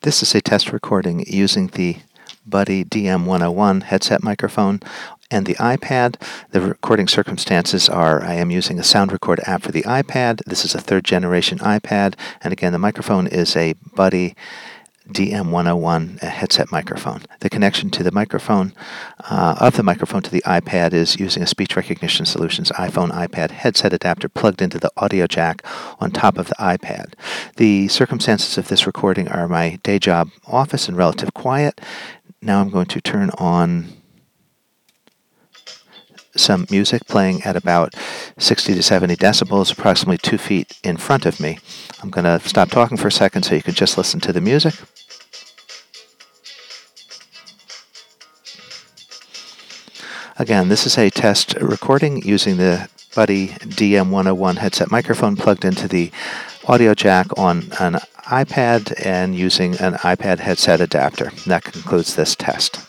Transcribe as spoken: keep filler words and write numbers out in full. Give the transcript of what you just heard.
This is a test recording using the Buddy D M one oh one headset microphone and the iPad. The recording circumstances are I am using a sound record app for the iPad. This is a third generation iPad, and again the microphone is a Buddy D M one oh one headset microphone. The connection to the microphone uh, of the microphone to the iPad is using a Speech Recognition Solutions iPhone iPad headset adapter plugged into the audio jack on top of the iPad. The circumstances of this recording are my day job office and relative quiet. Now I'm going to turn on some music playing at about sixty to seventy decibels, approximately two feet in front of me. I'm going to stop talking for a second so you can just listen to the music. Again, this is a test recording using the Buddy D M one oh one headset microphone plugged into the audio jack on an iPad and using an iPad headset adapter. That concludes this test.